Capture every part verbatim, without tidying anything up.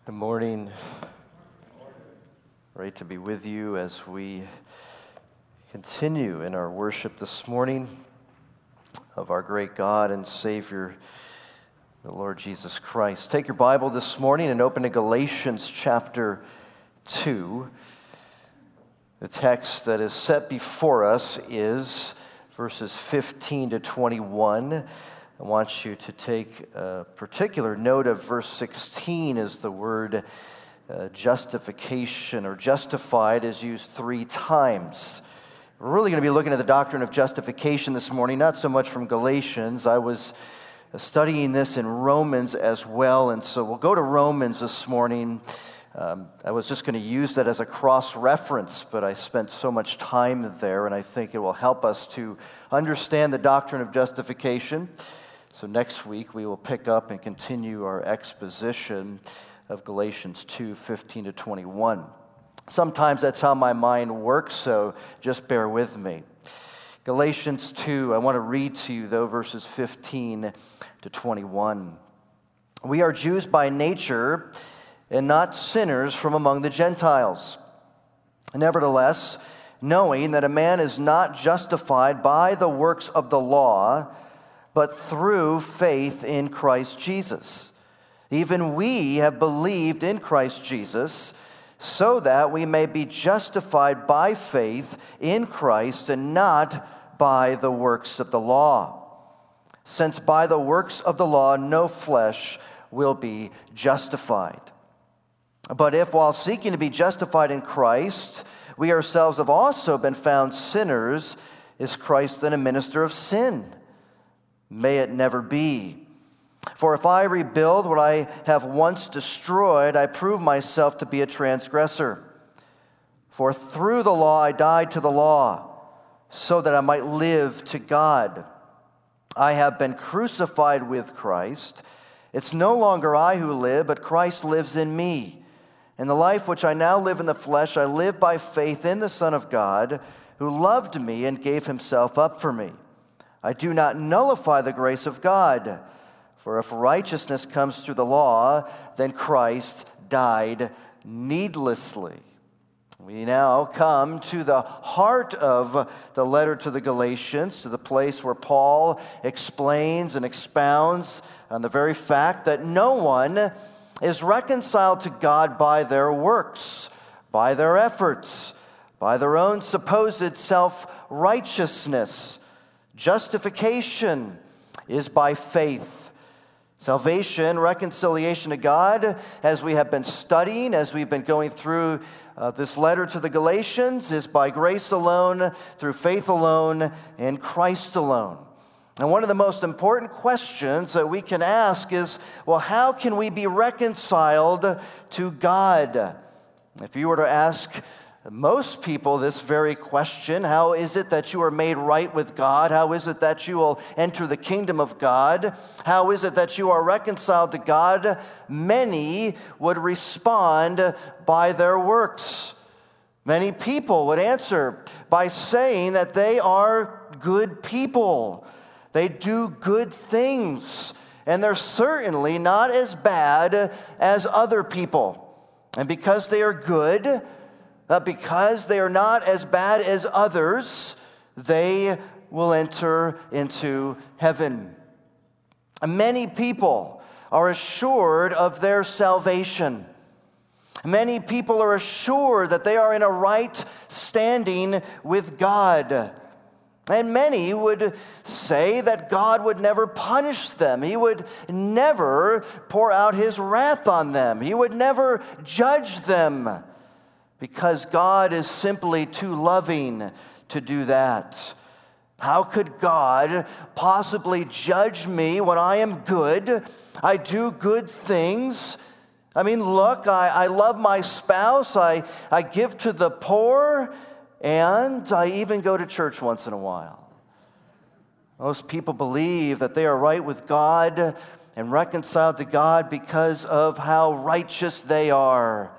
Good morning. Great to be with you as we continue in our worship this morning of our great God and Savior, the Lord Jesus Christ. Take your Bible this morning and open to Galatians chapter two. The text that is set before us is verses fifteen to twenty-one. I want you to take a particular note of verse sixteen as the word uh, justification or justified is used three times. We're really going to be looking at the doctrine of justification this morning, not so much from Galatians. I was studying this in Romans as well, and so we'll go to Romans this morning. Um, I was just going to use that as a cross-reference, but I spent so much time there, and I think it will help us to understand the doctrine of justification. So next week we will pick up and continue our exposition of Galatians two, fifteen to twenty-one. Sometimes that's how my mind works, so just bear with me. Galatians two, I want to read to you though verses fifteen to twenty-one. We are Jews by nature and not sinners from among the Gentiles. Nevertheless, knowing that a man is not justified by the works of the law, but through faith in Christ Jesus. Even we have believed in Christ Jesus, so that we may be justified by faith in Christ and not by the works of the law. Since by the works of the law no flesh will be justified. But if while seeking to be justified in Christ, we ourselves have also been found sinners, is Christ then a minister of sin? May it never be. For if I rebuild what I have once destroyed, I prove myself to be a transgressor. For through the law I died to the law, so that I might live to God. I have been crucified with Christ. It's no longer I who live, but Christ lives in me. And the life which I now live in the flesh, I live by faith in the Son of God, who loved me and gave himself up for me. I do not nullify the grace of God, for if righteousness comes through the law, then Christ died needlessly. We now come to the heart of the letter to the Galatians, to the place where Paul explains and expounds on the very fact that no one is reconciled to God by their works, by their efforts, by their own supposed self-righteousness. Justification is by faith. Salvation, reconciliation to God, as we have been studying, as we've been going through uh, this letter to the Galatians, is by grace alone, through faith alone, in Christ alone. And one of the most important questions that we can ask is, well, how can we be reconciled to God? If you were to ask most people this very question, how is it that you are made right with God? How is it that you will enter the kingdom of God? How is it that you are reconciled to God? Many would respond by their works. Many people would answer by saying that they are good people. They do good things, and they're certainly not as bad as other people. And because they are good, Uh, because they are not as bad as others, they will enter into heaven. Many people are assured of their salvation. Many people are assured that they are in a right standing with God. And many would say that God would never punish them. He would never pour out his wrath on them. He would never judge them, because God is simply too loving to do that. How could God possibly judge me when I am good? I do good things. I mean, look, I, I love my spouse. I, I give to the poor. And I even go to church once in a while. Most people believe that they are right with God and reconciled to God because of how righteous they are.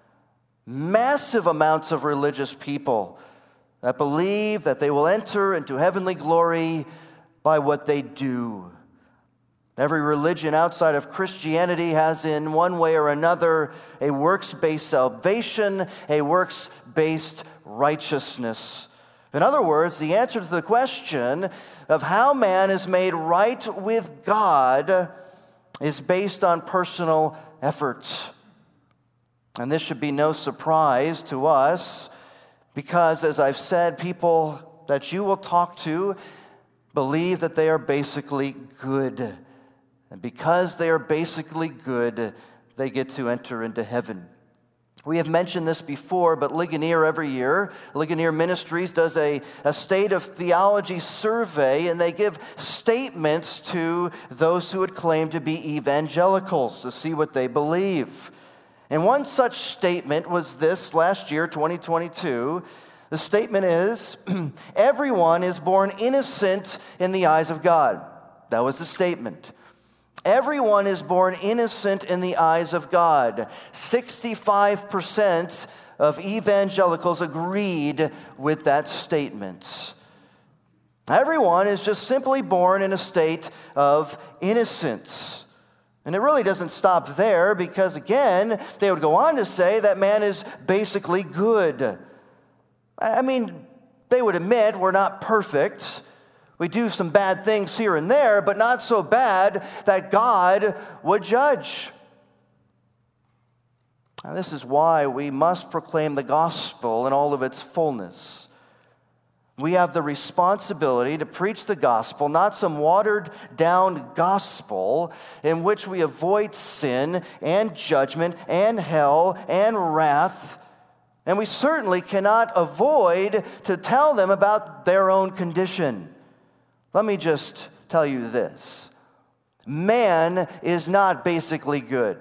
Massive amounts of religious people that believe that they will enter into heavenly glory by what they do. Every religion outside of Christianity has in one way or another a works-based salvation, a works-based righteousness. In other words, the answer to the question of how man is made right with God is based on personal effort. And this should be no surprise to us because, as I've said, people that you will talk to believe that they are basically good. And because they are basically good, they get to enter into heaven. We have mentioned this before, but Ligonier every year, Ligonier Ministries does a, a state of theology survey, and they give statements to those who would claim to be evangelicals to see what they believe. And one such statement was this last year, twenty twenty-two. The statement is, everyone is born innocent in the eyes of God. That was the statement. Everyone is born innocent in the eyes of God. sixty-five percent of evangelicals agreed with that statement. Everyone is just simply born in a state of innocence. And it really doesn't stop there because, again, they would go on to say that man is basically good. I mean, they would admit we're not perfect. We do some bad things here and there, but not so bad that God would judge. And this is why we must proclaim the gospel in all of its fullness. We have the responsibility to preach the gospel, not some watered-down gospel in which we avoid sin and judgment and hell and wrath. And we certainly cannot avoid to tell them about their own condition. Let me just tell you this. Man is not basically good.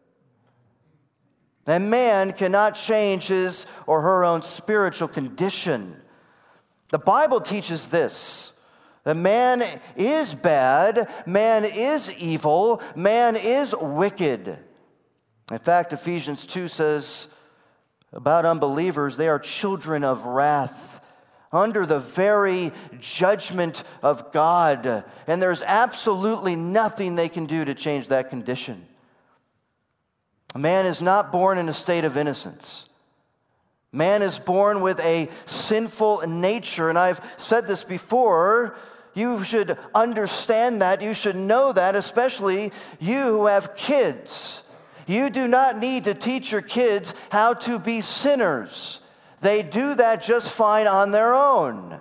And man cannot change his or her own spiritual condition. The Bible teaches this, that man is bad, man is evil, man is wicked. In fact, Ephesians two says about unbelievers, they are children of wrath, under the very judgment of God. And there's absolutely nothing they can do to change that condition. A man is not born in a state of innocence. Man is born with a sinful nature. And I've said this before, you should understand that, you should know that, especially you who have kids. You do not need to teach your kids how to be sinners. They do that just fine on their own.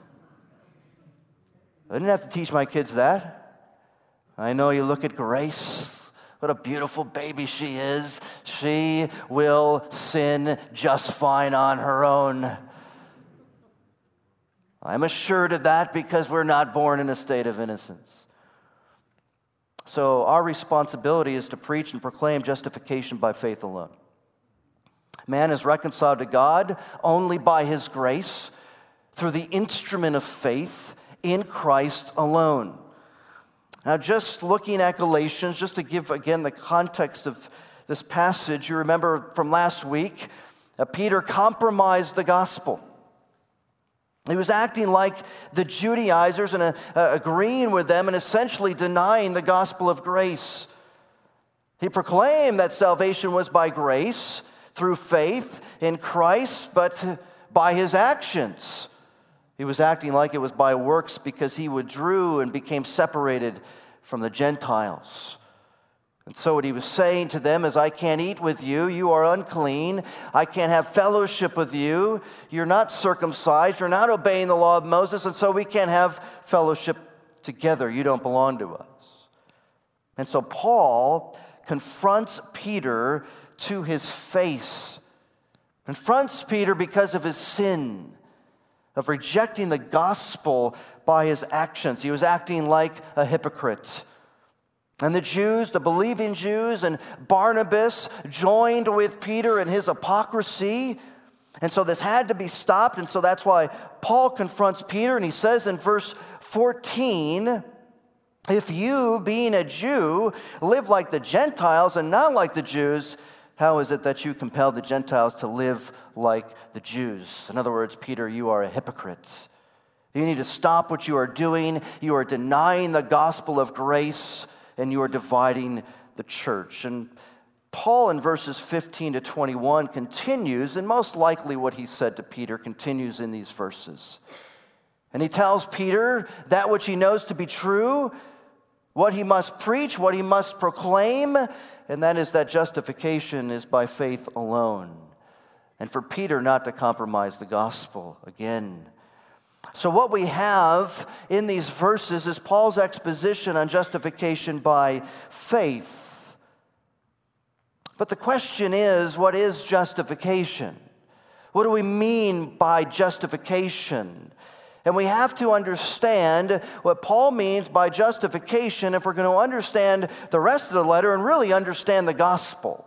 I didn't have to teach my kids that. I know you look at Grace. What a beautiful baby she is. She will sin just fine on her own. I'm assured of that because we're not born in a state of innocence. So our responsibility is to preach and proclaim justification by faith alone. Man is reconciled to God only by His grace through the instrument of faith in Christ alone. Now, just looking at Galatians, just to give again the context of this passage, you remember from last week, uh, Peter compromised the gospel. He was acting like the Judaizers and uh, uh, agreeing with them and essentially denying the gospel of grace. He proclaimed that salvation was by grace, through faith in Christ, but by his actions. He was acting like it was by works because he withdrew and became separated from the Gentiles. And so what he was saying to them is, I can't eat with you, you are unclean, I can't have fellowship with you, you're not circumcised, you're not obeying the law of Moses, and so we can't have fellowship together, you don't belong to us. And so Paul confronts Peter to his face. Confronts Peter because of his sin of rejecting the gospel by his actions. He was acting like a hypocrite. And the Jews, the believing Jews, and Barnabas joined with Peter in his hypocrisy. And so this had to be stopped. And so that's why Paul confronts Peter. And he says in verse fourteen, if you, being a Jew, live like the Gentiles and not like the Jews, how is it that you compel the Gentiles to live like the Jews? In other words, Peter, you are a hypocrite. You need to stop what you are doing. You are denying the gospel of grace. and you are dividing the church. And Paul in verses fifteen to twenty-one continues, and most likely what he said to Peter continues in these verses. And he tells Peter that which he knows to be true, what he must preach, what he must proclaim, and that is that justification is by faith alone. And for Peter not to compromise the gospel again. So what we have in these verses is Paul's exposition on justification by faith. But the question is, what is justification? What do we mean by justification? And we have to understand what Paul means by justification if we're going to understand the rest of the letter and really understand the gospel.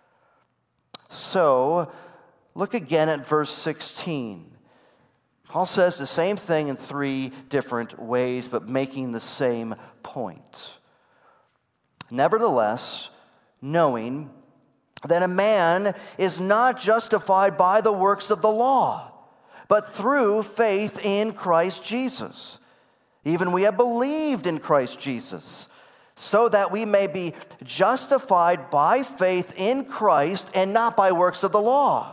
So, look again at verse sixteen. Paul says the same thing in three different ways, but making the same point. Nevertheless, knowing that a man is not justified by the works of the law, but through faith in Christ Jesus. Even we have believed in Christ Jesus, so that we may be justified by faith in Christ and not by works of the law.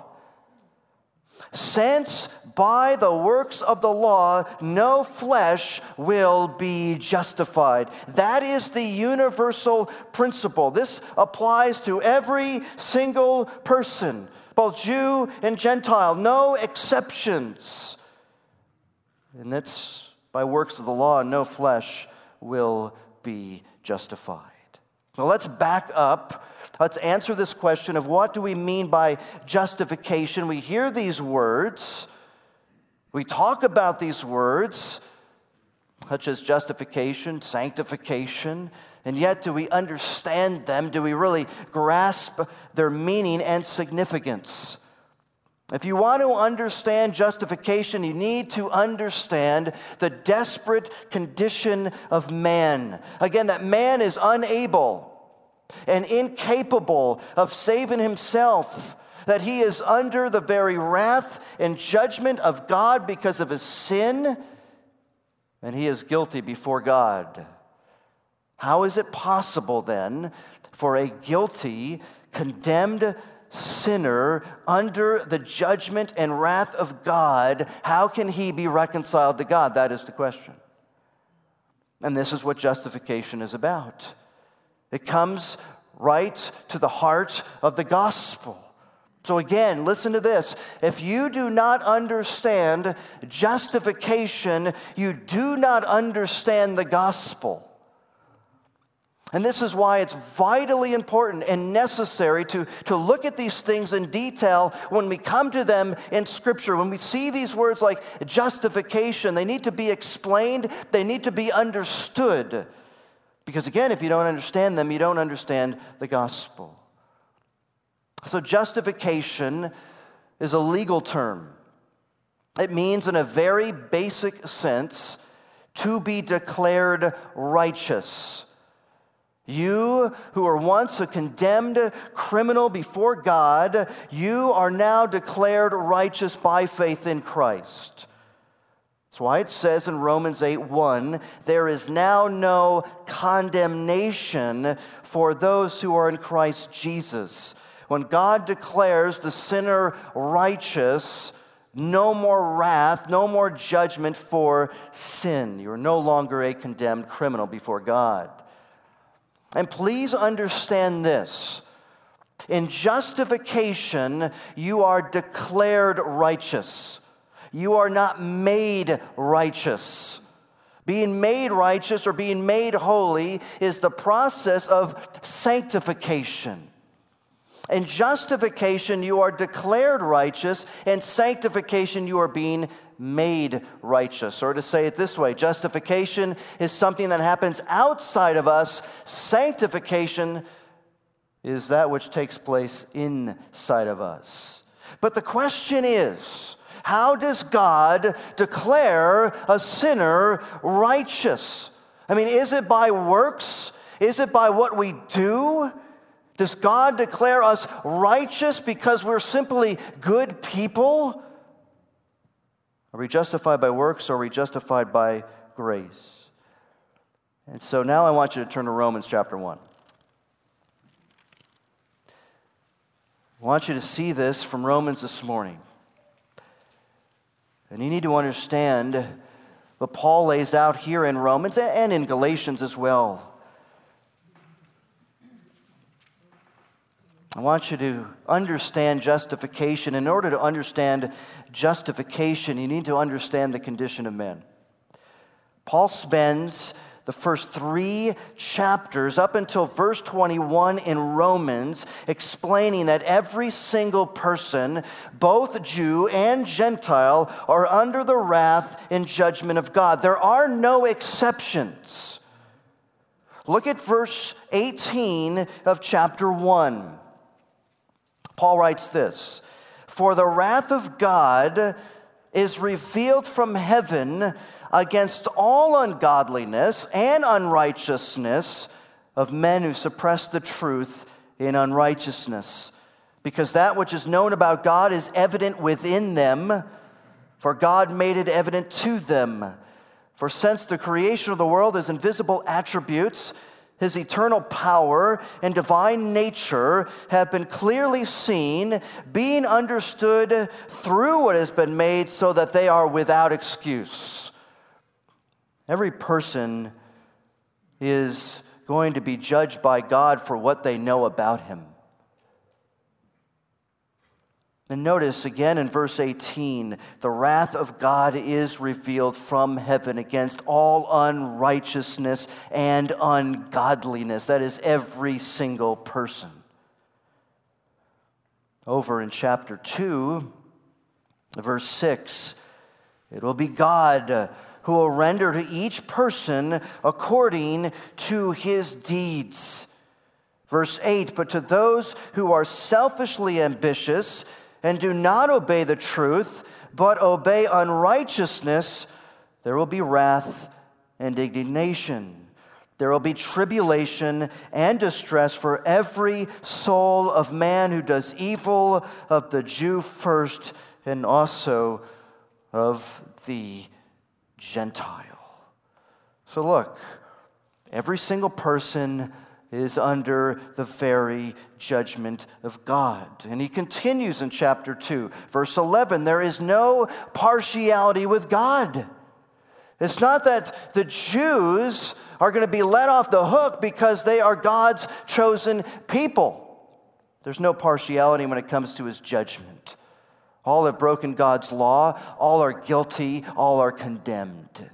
Since by the works of the law no flesh will be justified. That is the universal principle. This applies to every single person, both Jew and Gentile, no exceptions. And that's by works of the law, no flesh will be justified. Now let's back up. Let's answer this question of what do we mean by justification. We hear these words. We talk about these words, such as justification, sanctification, and yet do we understand them? Do we really grasp their meaning and significance? If you want to understand justification, you need to understand the desperate condition of man. Again, that man is unable and incapable of saving himself, that he is under the very wrath and judgment of God because of his sin, and he is guilty before God. How is it possible then for a guilty, condemned sinner under the judgment and wrath of God, how can he be reconciled to God? That is the question. And this is what justification is about. It comes right to the heart of the gospel. So again, listen to this. If you do not understand justification, you do not understand the gospel. And this is why it's vitally important and necessary to, to look at these things in detail when we come to them in Scripture. When we see these words like justification, they need to be explained, they need to be understood. Because again, if you don't understand them, you don't understand the gospel. So justification is a legal term. It means in a very basic sense to be declared righteous. You who were once a condemned criminal before God, you are now declared righteous by faith in Christ. That's why it says in Romans eight one, there is now no condemnation for those who are in Christ Jesus. When God declares the sinner righteous, no more wrath, no more judgment for sin. You are no longer a condemned criminal before God. And please understand this. In justification, you are declared righteous. You are not made righteous. Being made righteous or being made holy is the process of sanctification. In justification, you are declared righteous. In sanctification, you are being made righteous. Or to say it this way, justification is something that happens outside of us. Sanctification is that which takes place inside of us. But the question is, how does God declare a sinner righteous? I mean, is it by works? Is it by what we do? Does God declare us righteous because we're simply good people? Are we justified by works or are we justified by grace? And so now I want you to turn to Romans chapter one. I want you to see this from Romans this morning. And you need to understand what Paul lays out here in Romans and in Galatians as well. I want you to understand justification. In order to understand justification, you need to understand the condition of men. Paul spends the first three chapters up until verse twenty-one in Romans explaining that every single person, both Jew and Gentile, are under the wrath and judgment of God. There are no exceptions. Look at verse eighteen of chapter one. Paul writes this, "For the wrath of God is revealed from heaven against all ungodliness and unrighteousness of men who suppress the truth in unrighteousness. Because that which is known about God is evident within them, for God made it evident to them. For since the creation of the world, his invisible attributes, his eternal power and divine nature have been clearly seen, being understood through what has been made, so that they are without excuse." Every person is going to be judged by God for what they know about him. And notice again in verse eighteen, the wrath of God is revealed from heaven against all unrighteousness and ungodliness. That is every single person. Over in chapter two, verse six, it will be God who will render to each person according to his deeds. Verse eight, "But to those who are selfishly ambitious and do not obey the truth, but obey unrighteousness, there will be wrath and indignation. There will be tribulation and distress for every soul of man who does evil, of the Jew first, and also of the Gentile." So look, every single person is under the very judgment of God. And he continues in chapter two, verse eleven, "There is no partiality with God." It's not that the Jews are going to be let off the hook because they are God's chosen people. There's no partiality when it comes to his judgment. All have broken God's law. All are guilty. All are condemned.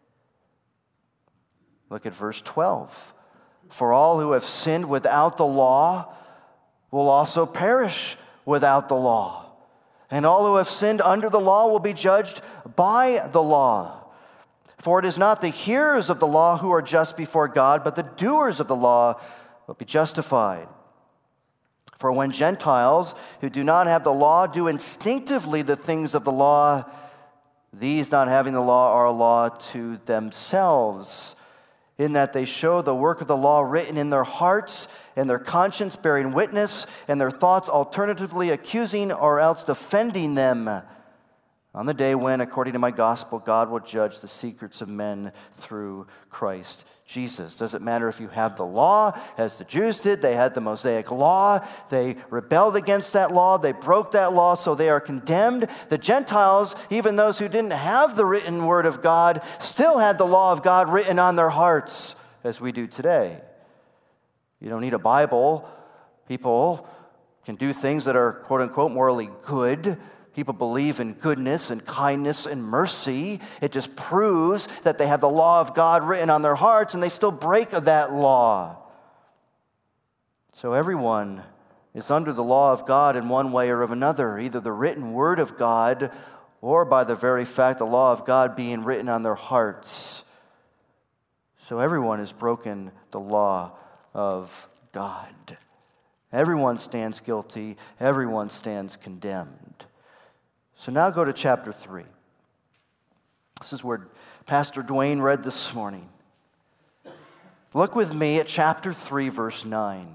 Look at verse twelve. "For all who have sinned without the law will also perish without the law. And all who have sinned under the law will be judged by the law. For it is not the hearers of the law who are just before God, but the doers of the law will be justified. For when Gentiles who do not have the law do instinctively the things of the law, these not having the law are a law to themselves, in that they show the work of the law written in their hearts, and their conscience bearing witness, and their thoughts alternatively accusing or else defending them on the day when, according to my gospel, God will judge the secrets of men through Christ Jesus." Does it matter if you have the law, as the Jews did? They had the Mosaic law. They rebelled against that law. They broke that law, so they are condemned. The Gentiles, even those who didn't have the written word of God, still had the law of God written on their hearts, as we do today. You don't need a Bible. People can do things that are, quote unquote, morally good. People believe in goodness and kindness and mercy. It just proves that they have the law of God written on their hearts, and they still break that law. So everyone is under the law of God in one way or of another, either the written word of God or by the very fact the law of God being written on their hearts. So everyone has broken the law of God. Everyone stands guilty. Everyone stands condemned. So now go to chapter three. This is where Pastor Dwayne read this morning. Look with me at chapter three, verse nine.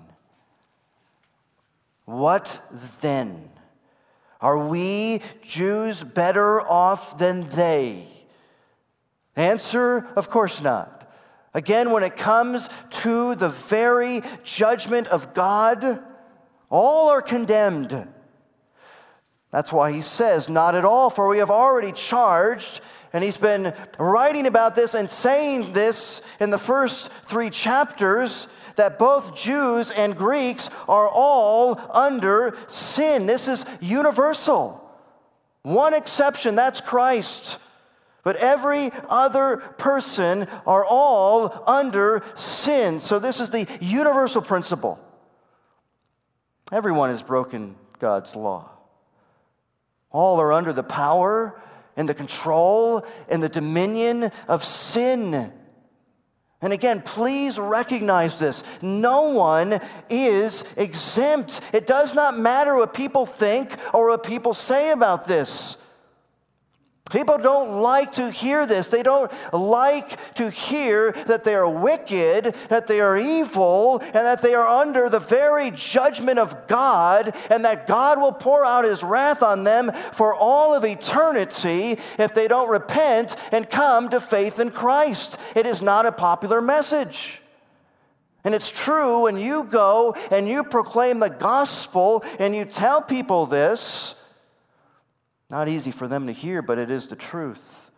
"What then? Are we Jews better off than they?" Answer, of course not. Again, when it comes to the very judgment of God, all are condemned. That's why he says, not at all, for we have already charged, and he's been writing about this and saying this in the first three chapters, that both Jews and Greeks are all under sin. This is universal. One exception, that's Christ. But every other person are all under sin. So this is the universal principle. Everyone has broken God's law. All are under the power and the control and the dominion of sin. And again, please recognize this. No one is exempt. It does not matter what people think or what people say about this. People don't like to hear this. They don't like to hear that they are wicked, that they are evil, and that they are under the very judgment of God, and that God will pour out his wrath on them for all of eternity if they don't repent and come to faith in Christ. It is not a popular message. And it's true when you go and you proclaim the gospel and you tell people this. Not easy for them to hear, but it is the truth.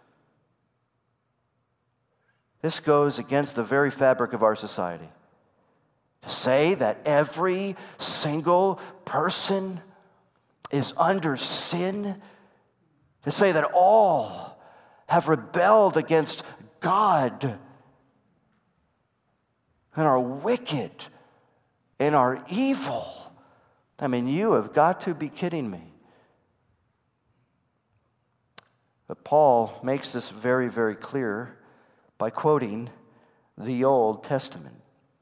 This goes against the very fabric of our society. To say that every single person is under sin, to say that all have rebelled against God and are wicked and are evil. I mean, you have got to be kidding me. But Paul makes this very, very clear by quoting the Old Testament.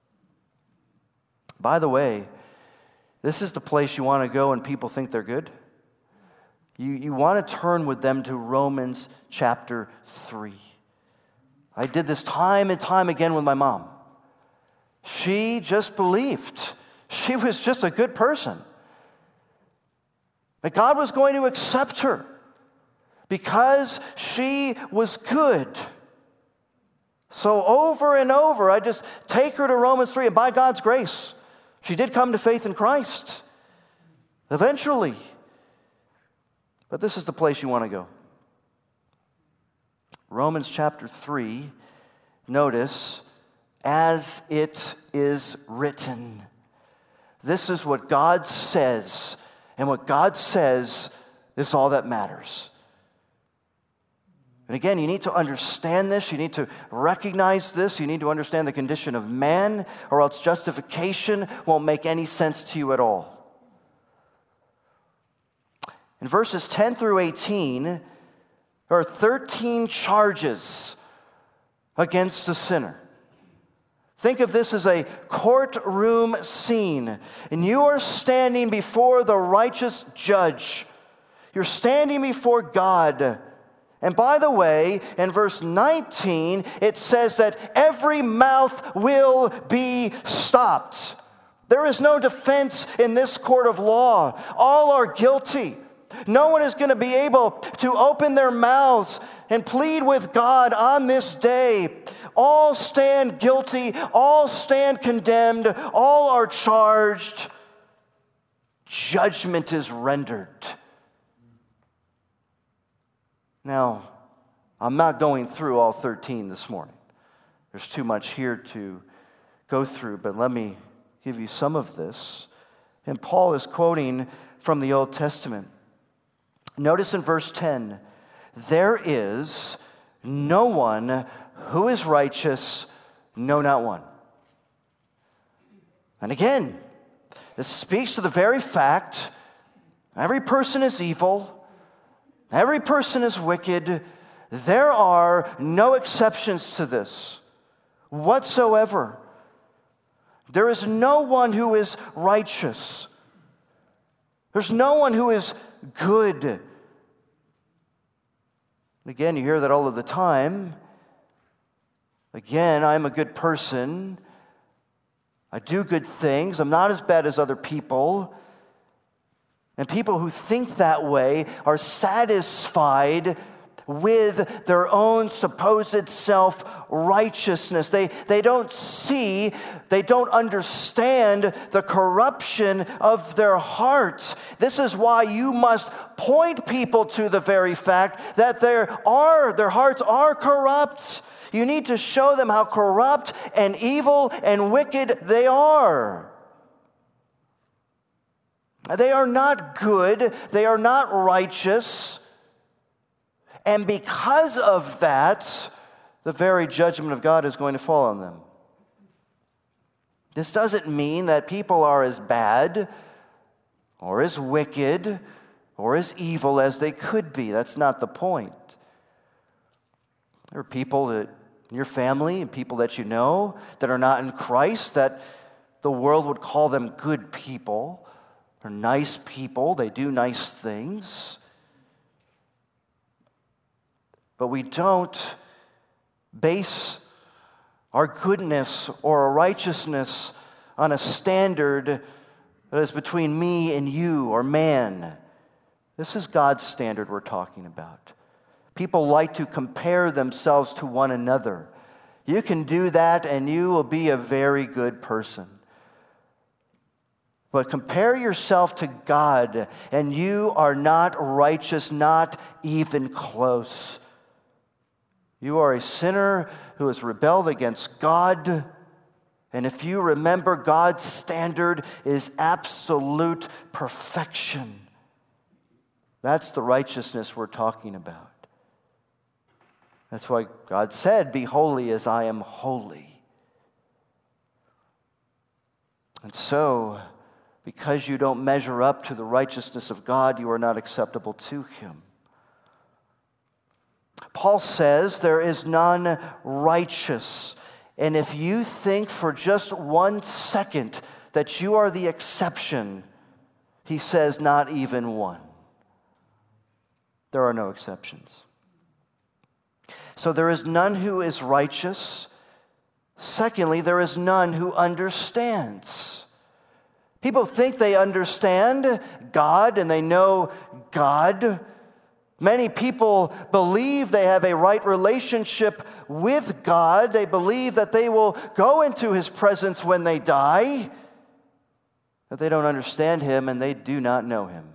By the way, this is the place you want to go when people think they're good. You, you want to turn with them to Romans chapter three. I did this time and time again with my mom. She just believed. She was just a good person. That God was going to accept her because she was good. So over and over, I just take her to Romans three, and by God's grace, she did come to faith in Christ. Eventually. But this is the place you want to go. Romans chapter three, notice, as it is written. This is what God says, and what God says is all that matters. And again, you need to understand this. You need to recognize this. You need to understand the condition of man, or else justification won't make any sense to you at all. In verses ten through eighteen, there are thirteen charges against the sinner. Think of this as a courtroom scene, and you are standing before the righteous judge. You're standing before God. And by the way, in verse nineteen, it says that every mouth will be stopped. There is no defense in this court of law. All are guilty. No one is going to be able to open their mouths and plead with God on this day. All stand guilty. All stand condemned. All are charged. Judgment is rendered. Now, I'm not going through all thirteen this morning. There's too much here to go through, but let me give you some of this. And Paul is quoting from the Old Testament. Notice in verse ten, there is no one who is righteous, no, not one. And again, this speaks to the very fact every person is evil. Every person is wicked. There are no exceptions to this whatsoever. There is no one who is righteous. There's no one who is good. Again, you hear that all of the time. Again, I'm a good person. I do good things. I'm not as bad as other people. And people who think that way are satisfied with their own supposed self-righteousness. They, they don't see, they don't understand the corruption of their hearts. This is why you must point people to the very fact that there are, their hearts are corrupt. You need to show them how corrupt and evil and wicked they are. They are not good. They are not righteous. And because of that, the very judgment of God is going to fall on them. This doesn't mean that people are as bad or as wicked or as evil as they could be. That's not the point. There are people that in your family and people that you know that are not in Christ, that the world would call them good people. They're nice people. They do nice things. But we don't base our goodness or our righteousness on a standard that is between me and you or man. This is God's standard we're talking about. People like to compare themselves to one another. You can do that and you will be a very good person. But compare yourself to God and you are not righteous, not even close. You are a sinner who has rebelled against God. And if you remember, God's standard is absolute perfection. That's the righteousness we're talking about. That's why God said, "Be holy as I am holy." And so, because you don't measure up to the righteousness of God, you are not acceptable to Him. Paul says there is none righteous. And if you think for just one second that you are the exception, he says not even one. There are no exceptions. So there is none who is righteous. Secondly, there is none who understands. People think they understand God and they know God. Many people believe they have a right relationship with God. They believe that they will go into His presence when they die. But they don't understand Him and they do not know Him.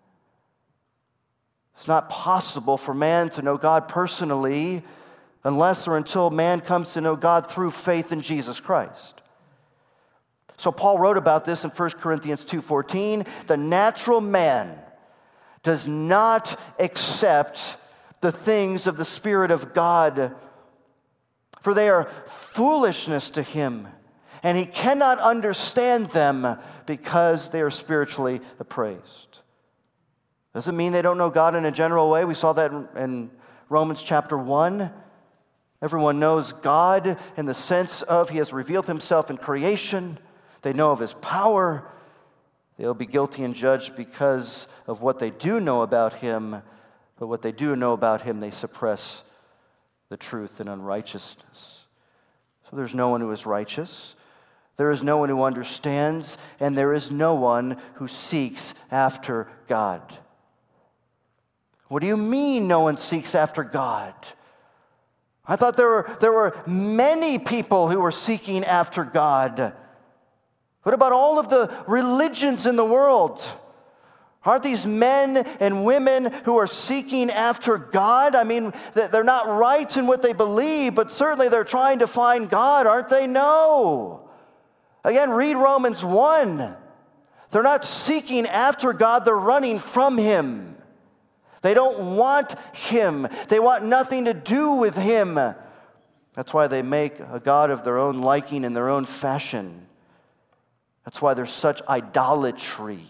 It's not possible for man to know God personally unless or until man comes to know God through faith in Jesus Christ. So Paul wrote about this in First Corinthians two fourteen. The natural man does not accept the things of the Spirit of God, for they are foolishness to him, and he cannot understand them because they are spiritually appraised. Doesn't mean they don't know God in a general way. We saw that in, in Romans chapter one. Everyone knows God in the sense of He has revealed Himself in creation. They know of His power. They'll be guilty and judged because of what they do know about Him. But what they do know about Him, they suppress the truth in unrighteousness. So there's no one who is righteous. There is no one who understands. And there is no one who seeks after God. What do you mean no one seeks after God? I thought there were, there were many people who were seeking after God. What about all of the religions in the world? Aren't these men and women who are seeking after God? I mean, they're not right in what they believe, but certainly they're trying to find God, aren't they? No. Again, read Romans one. They're not seeking after God, they're running from Him. They don't want Him. They want nothing to do with Him. That's why they make a God of their own liking in their own fashion. That's why there's such idolatry.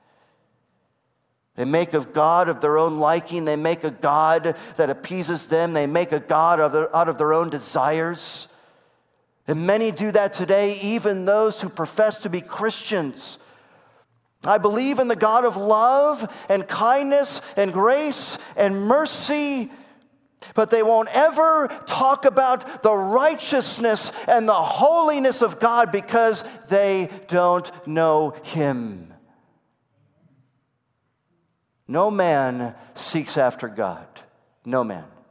They make a God of their own liking. They make a God that appeases them. They make a God of their, out of their own desires. And many do that today, even those who profess to be Christians. I believe in the God of love and kindness and grace and mercy, but they won't ever talk about the righteousness and the holiness of God because they don't know Him. No man seeks after God. No man.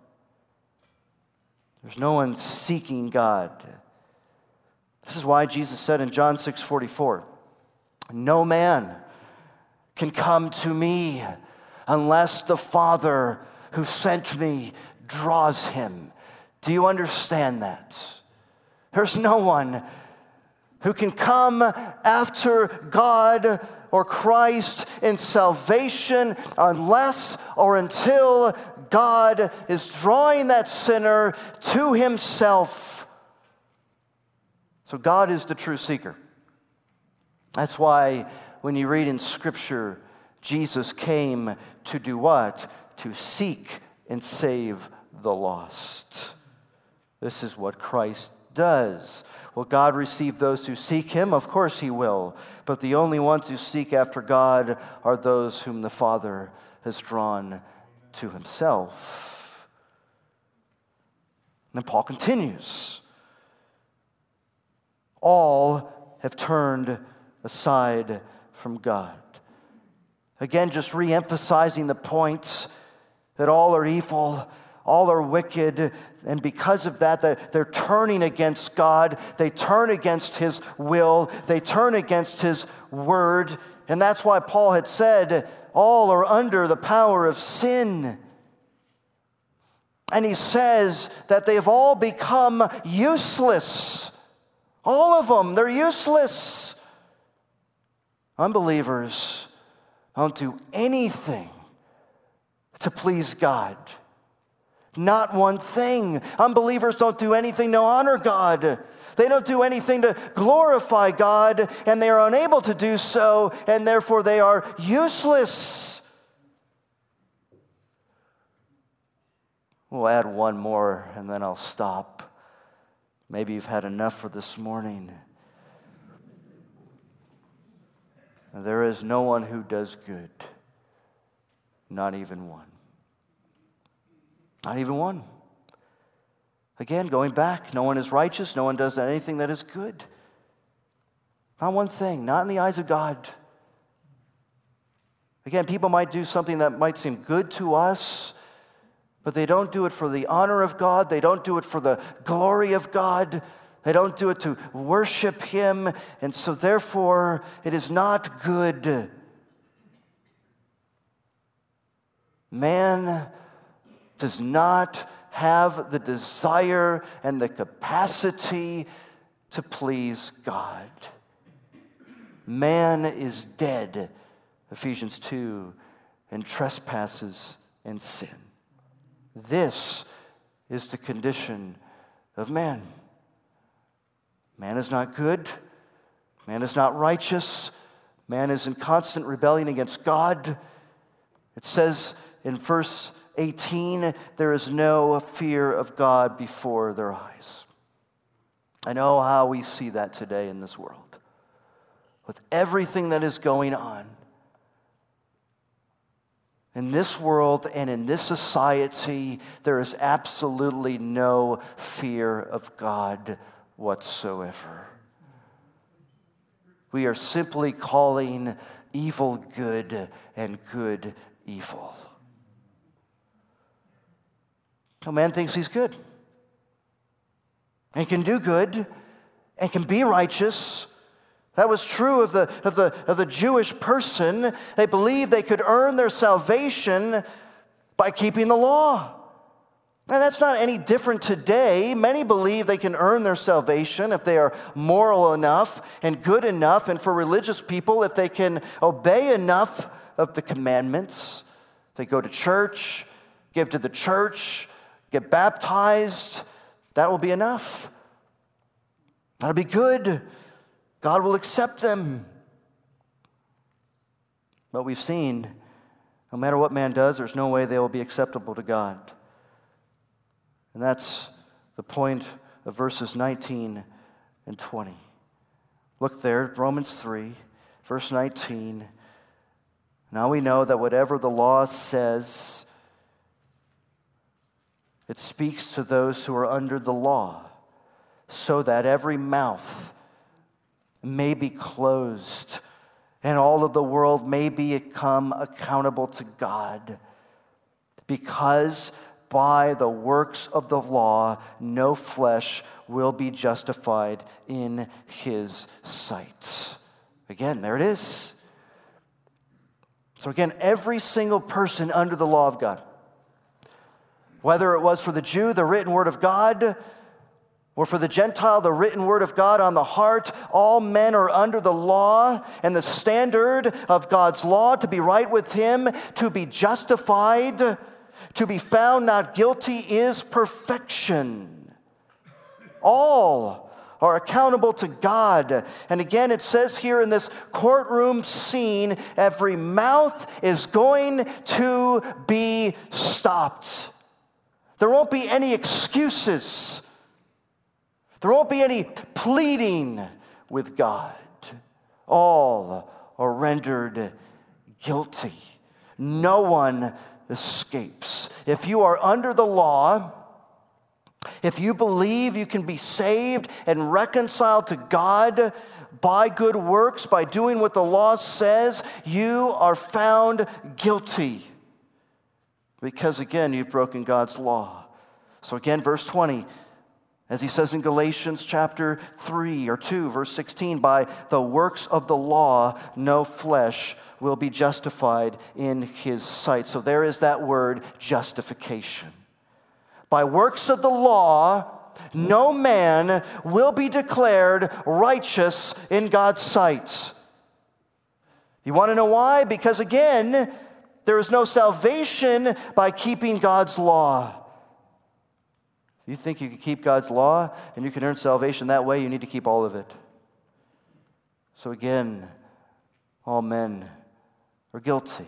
There's no one seeking God. This is why Jesus said in John six forty-four, no man can come to me unless the Father who sent me draws him. Do you understand that? There's no one who can come after God or Christ in salvation unless or until God is drawing that sinner to himself. So God is the true seeker. That's why when you read in Scripture, Jesus came to do what? To seek and save the lost. This is what Christ does. Will God receive those who seek him? Of course he will. But the only ones who seek after God are those whom the Father has drawn to himself. And then Paul continues. All have turned aside from God. Again, just re-emphasizing the point that all are evil, all are wicked, and because of that, they're turning against God. They turn against his will. They turn against his word. And that's why Paul had said, all are under the power of sin. And he says that they've all become useless. All of them, they're useless. Unbelievers don't do anything to please God. Not one thing. Unbelievers don't do anything to honor God. They don't do anything to glorify God, and they are unable to do so, and therefore they are useless. We'll add one more, and then I'll stop. Maybe you've had enough for this morning. There is no one who does good, not even one. Not even one. Again, going back, no one is righteous, no one does anything that is good. Not one thing, not in the eyes of God. Again, people might do something that might seem good to us, but they don't do it for the honor of God, they don't do it for the glory of God, they don't do it to worship him, and so therefore it is not good. Man does not have the desire and the capacity to please God. Man is dead, Ephesians two, in trespasses and sin. This is the condition of man. Man is not good. Man is not righteous. Man is in constant rebellion against God. It says in verse eighteen, there is no fear of God before their eyes. I know how we see that today in this world. With everything that is going on in this world and in this society, there is absolutely no fear of God whatsoever. We are simply calling evil good and good evil. A man thinks he's good and can do good and can be righteous. That was true of the, of the, of the Jewish person. They believed they could earn their salvation by keeping the law. And that's not any different today. Many believe they can earn their salvation if they are moral enough and good enough, and for religious people, if they can obey enough of the commandments. They go to church, give to the church, get baptized, that will be enough. That'll be good. God will accept them. But we've seen, no matter what man does, there's no way they will be acceptable to God. And that's the point of verses nineteen and twenty. Look there, Romans three, verse nineteen. Now we know that whatever the law says, it speaks to those who are under the law, so that every mouth may be closed, and all of the world may become accountable to God. Because by the works of the law, no flesh will be justified in his sight. Again, there it is. So again, every single person under the law of God, whether it was for the Jew, the written word of God, or for the Gentile, the written word of God on the heart, all men are under the law, and the standard of God's law to be right with him, to be justified, to be found not guilty is perfection. All are accountable to God. And again, it says here in this courtroom scene, every mouth is going to be stopped. There won't be any excuses. There won't be any pleading with God. All are rendered guilty. No one escapes. If you are under the law, if you believe you can be saved and reconciled to God by good works, by doing what the law says, you are found guilty. Because again, you've broken God's law. So again, verse twenty, as he says in Galatians chapter three or two, verse sixteen, by the works of the law, no flesh will be justified in his sight. So there is that word, justification. By works of the law, no man will be declared righteous in God's sight. You want to know why? Because again, there is no salvation by keeping God's law. You think you can keep God's law and you can earn salvation that way, you need to keep all of it. So again, all men are guilty.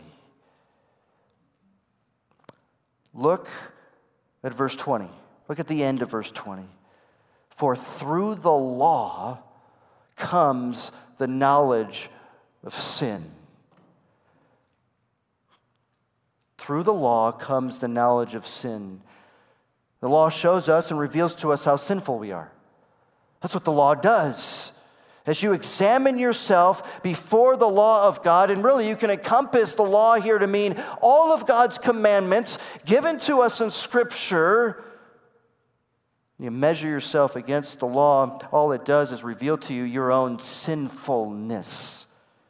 Look at verse twenty. Look at the end of verse twenty. For through the law comes the knowledge of sin. Through the law comes the knowledge of sin. The law shows us and reveals to us how sinful we are. That's what the law does. As you examine yourself before the law of God, and really you can encompass the law here to mean all of God's commandments given to us in Scripture. You measure yourself against the law, all it does is reveal to you your own sinfulness.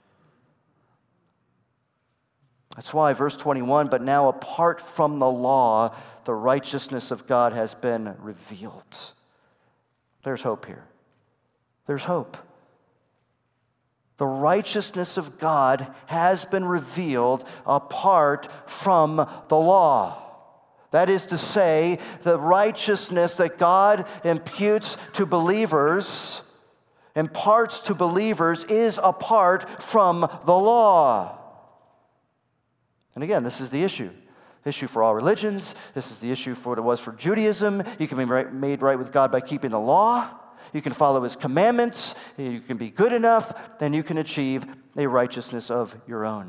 That's why verse twenty-one, but now apart from the law, the righteousness of God has been revealed. There's hope here. There's hope. The righteousness of God has been revealed apart from the law. That is to say, the righteousness that God imputes to believers, imparts to believers, is apart from the law. And again, this is the issue. Issue for all religions. This is the issue for what it was for Judaism. You can be right, made right with God by keeping the law. You can follow his commandments. You can be good enough. Then you can achieve a righteousness of your own.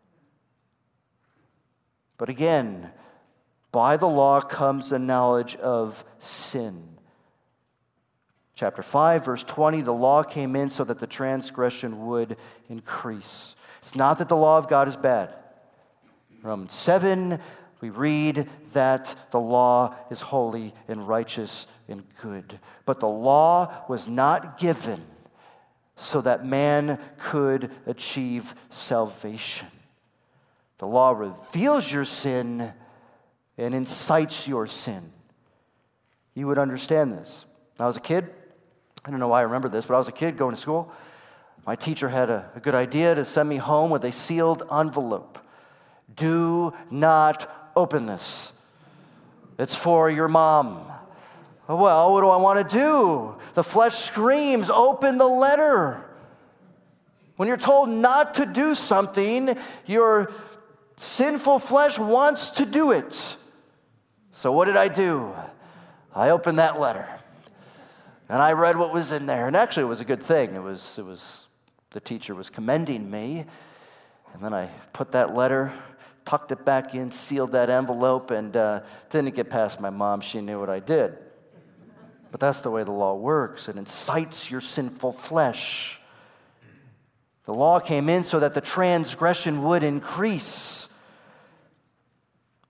But again, by the law comes the knowledge of sin. Chapter five, verse twenty, the law came in so that the transgression would increase. It's not that the law of God is bad. Romans seven, we read that the law is holy and righteous and good. But the law was not given so that man could achieve salvation. The law reveals your sin and incites your sin. You would understand this. When I was a kid, I don't know why I remember this, but I was a kid going to school. My teacher had a, a good idea to send me home with a sealed envelope. Do not open this. It's for your mom. Well, what do I want to do? The flesh screams, open the letter. When you're told not to do something, your sinful flesh wants to do it. So what did I do? I opened that letter. And I read what was in there. And actually, it was a good thing. It was, it was, the teacher was commending me. And then I put that letter, tucked it back in, sealed that envelope, and uh, didn't get past my mom. She knew what I did. But that's the way the law works. It incites your sinful flesh. The law came in so that the transgression would increase.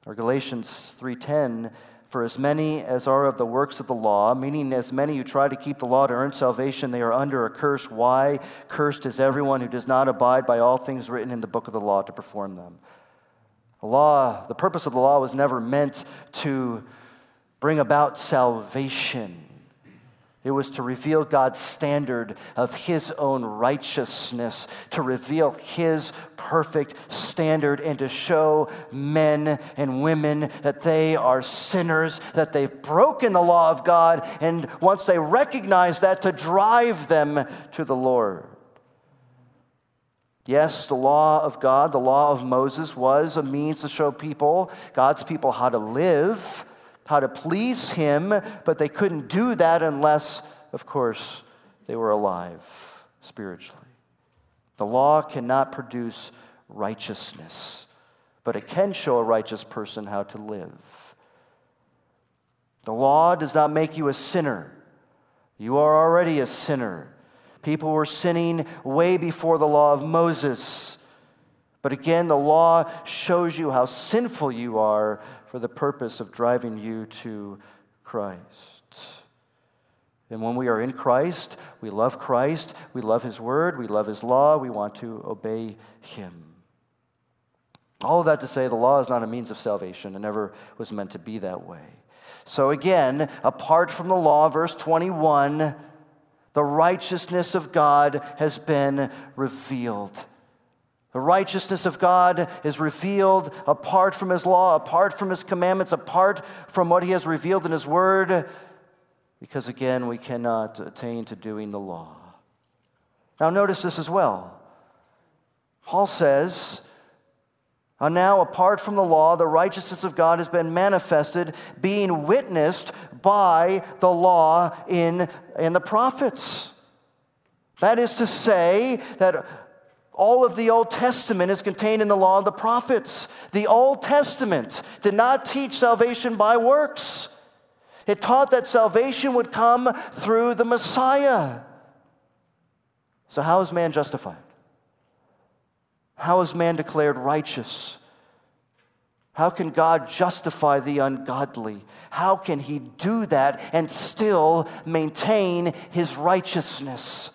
Or Galatians three ten, for as many as are of the works of the law, meaning as many who try to keep the law to earn salvation, they are under a curse. Why? Cursed is everyone who does not abide by all things written in the book of the law to perform them. The law, the purpose of the law was never meant to bring about salvation. It was to reveal God's standard of His own righteousness, to reveal His perfect standard, and to show men and women that they are sinners, that they've broken the law of God, and once they recognize that, to drive them to the Lord. Yes, the law of God, the law of Moses, was a means to show people, God's people, how to live, how to please Him, but they couldn't do that unless, of course, they were alive spiritually. The law cannot produce righteousness, but it can show a righteous person how to live. The law does not make you a sinner. You are already a sinner. People were sinning way before the law of Moses. But again, the law shows you how sinful you are for the purpose of driving you to Christ. And when we are in Christ, we love Christ, we love His word, we love His law, we want to obey Him. All of that to say, the law is not a means of salvation. It never was meant to be that way. So again, apart from the law, verse twenty-one, the righteousness of God has been revealed. The righteousness of God is revealed apart from His law, apart from His commandments, apart from what He has revealed in His word, because again, we cannot attain to doing the law. Now notice this as well. Paul says, and now apart from the law, the righteousness of God has been manifested, being witnessed by the law in, in the prophets. That is to say that all of the Old Testament is contained in the law of the prophets. The Old Testament did not teach salvation by works. It taught that salvation would come through the Messiah. So how is man justified? How is man declared righteous? How can God justify the ungodly? How can He do that and still maintain His righteousness?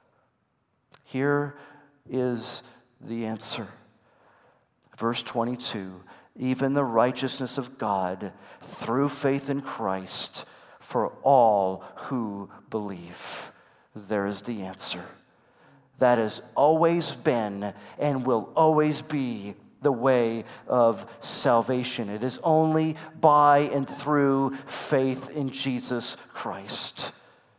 Here is the answer. Verse twenty-two, even the righteousness of God through faith in Christ for all who believe. There is the answer. That has always been and will always be the way of salvation. It is only by and through faith in Jesus Christ.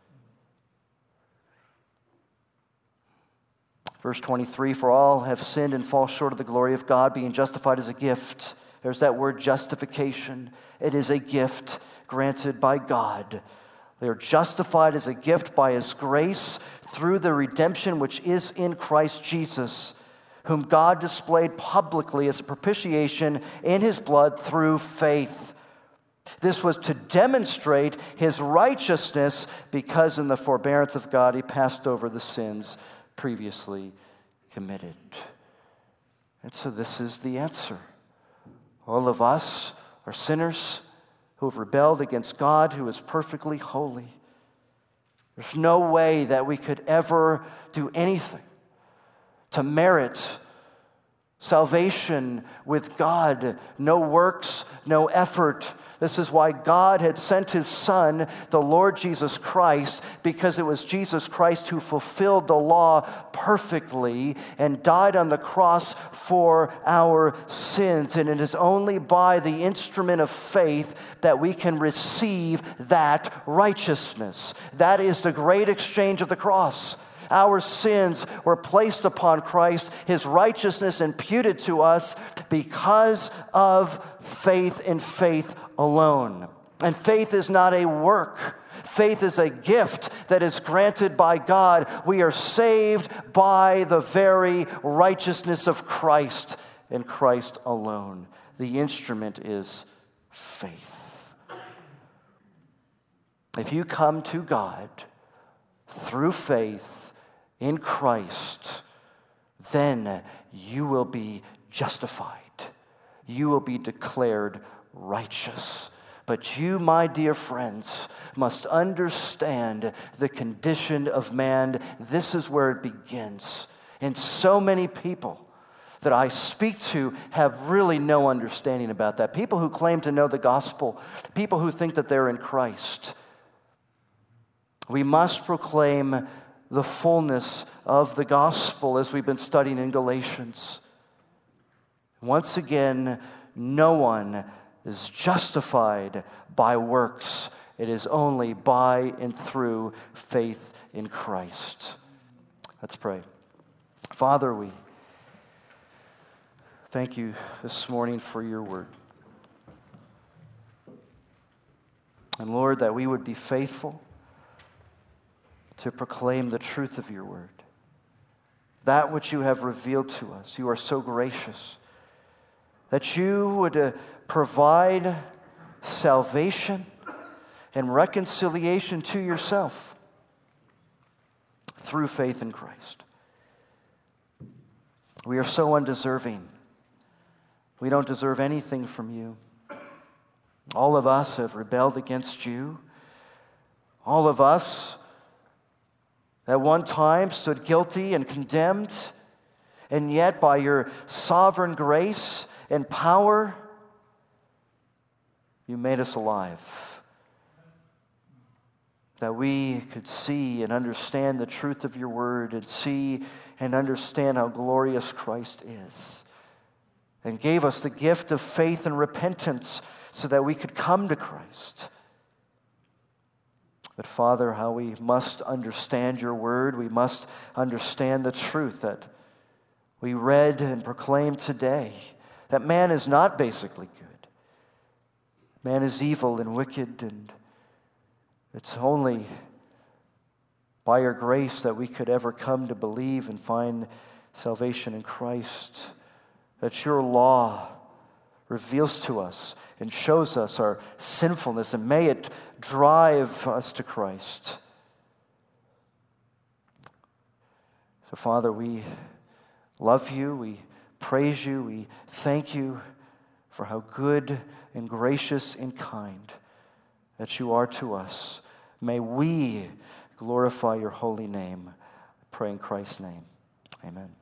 Verse twenty-three, for all have sinned and fall short of the glory of God, being justified as a gift. There's that word justification. It is a gift granted by God. They are justified as a gift by His grace through the redemption which is in Christ Jesus, whom God displayed publicly as a propitiation in His blood through faith. This was to demonstrate His righteousness, because in the forbearance of God He passed over the sins previously committed. And so this is the answer. All of us are sinners who have rebelled against God, who is perfectly holy. There's no way that we could ever do anything to merit salvation with God. No works, no effort. This is why God had sent His Son, the Lord Jesus Christ, because it was Jesus Christ who fulfilled the law perfectly and died on the cross for our sins. And it is only by the instrument of faith that we can receive that righteousness. That is the great exchange of the cross. Our sins were placed upon Christ, His righteousness imputed to us because of faith in faith alone. And faith is not a work. Faith is a gift that is granted by God. We are saved by the very righteousness of Christ and Christ alone. The instrument is faith. If you come to God through faith in Christ, then you will be justified. you will be declared righteous. But you, my dear friends, must understand the condition of man. This is where it begins. And so many people that I speak to have really no understanding about that. People who claim to know the gospel, people who think that they're in Christ. We must proclaim the fullness of the gospel as we've been studying in Galatians. Once again, no one is justified by works. It is only by and through faith in Christ. Let's pray. Father, we thank you this morning for your word. And Lord, that we would be faithful to proclaim the truth of your word. That which you have revealed to us. You are so gracious. That you would uh, provide salvation and reconciliation to yourself through faith in Christ. We are so undeserving. We don't deserve anything from you. All of us have rebelled against you. All of us at one time stood guilty and condemned, and yet by your sovereign grace and power, you made us alive, that we could see and understand the truth of your word and see and understand how glorious Christ is, and gave us the gift of faith and repentance so that we could come to Christ. But Father, how we must understand your word, we must understand the truth that we read and proclaimed today, that man is not basically good. Man is evil and wicked, and it's only by your grace that we could ever come to believe and find salvation in Christ, that your law reveals to us and shows us our sinfulness, and may it drive us to Christ. So, Father, we love you, we praise you, we thank you for how good and gracious and kind that you are to us. May we glorify your holy name. I pray in Christ's name. Amen.